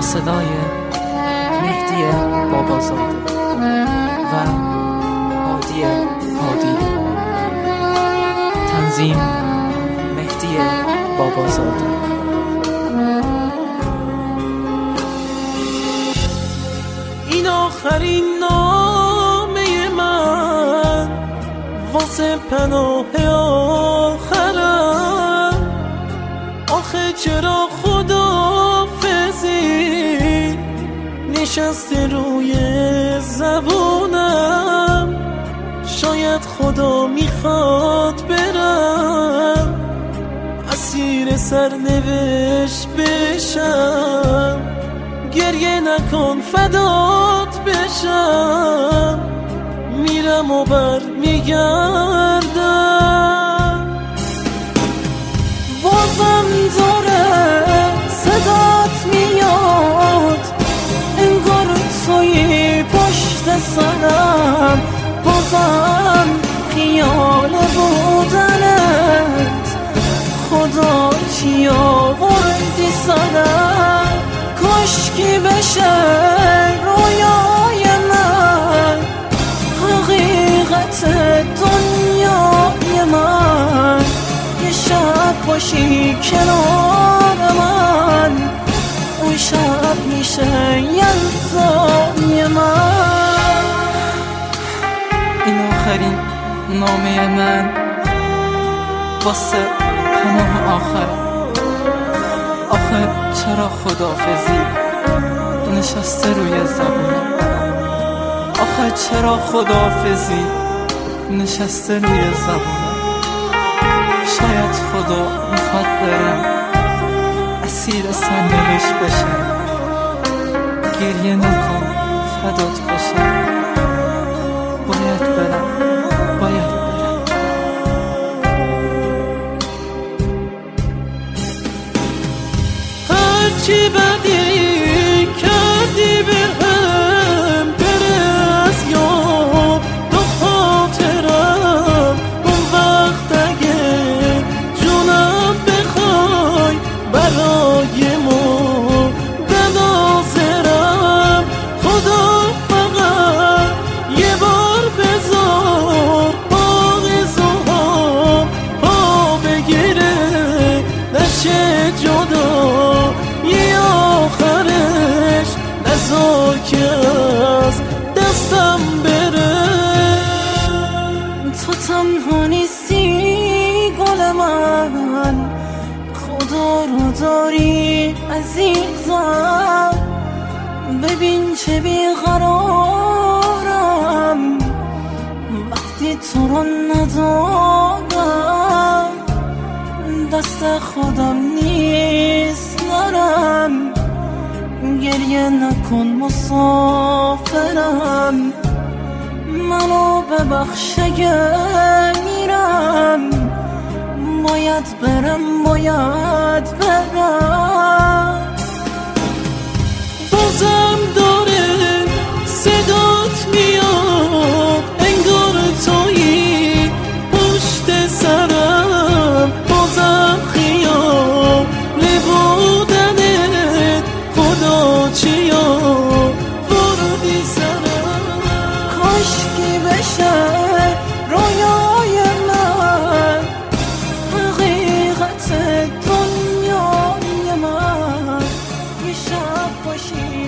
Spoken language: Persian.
صدای مهدی بابازاده و هادی هادی. تنظیم مهدی بابازاده. این آخرین نامه من واسه پناه آخرم. آخه چرا خداحافظی نشسته روی زبونم؟ شاید خدا میخواد برم اسیر سرنوشت بشم. گریه نکن فدات بشم، میرم و بر میگردم. بازم داره صدات میاد، انگار توی پشت سرم. بازم خیال بودنت، خدا چی آوردی سرم. کاشکی بشه رویای من حقیقت دنیای من. یه شب باشی کنار من، اون شب میشه یلدای من. این آخرین نامه من واسه پناه آخرم. آخه چرا خداحافظی نشسته روی زبونم؟ آخه چرا خداحافظی نشسته روی زبونم؟ شاید خدا میخواد برم اسیر سرنوشت بشم. گریه نکن فدات بشم، باید برم. چی بدی کردی به هم، بره از یاد دو خاطرم. اون وقت اگه جونم بخوای برای مردن حاضرم. خدا فقط یه بار بذار آرزوهام پا بگیره، نشه جدا آخرش، نذار که از دستم بره. تو تنها نیستی گل من، خدا رو داری عزیزم. ببین چه بیقرارم وقتی تو رو ندارم. دست خودم نیست نرم، گریه نکن مسافرم. منو ببخش اگه میرم، باید برم. بازم داره صدات میاد، انگار تویی پشت سرم. بازم خیال بودنت، خدا چی آوردی سرم. کاشکی بشه رویای من حقیقت دنیای من. یه شب باشی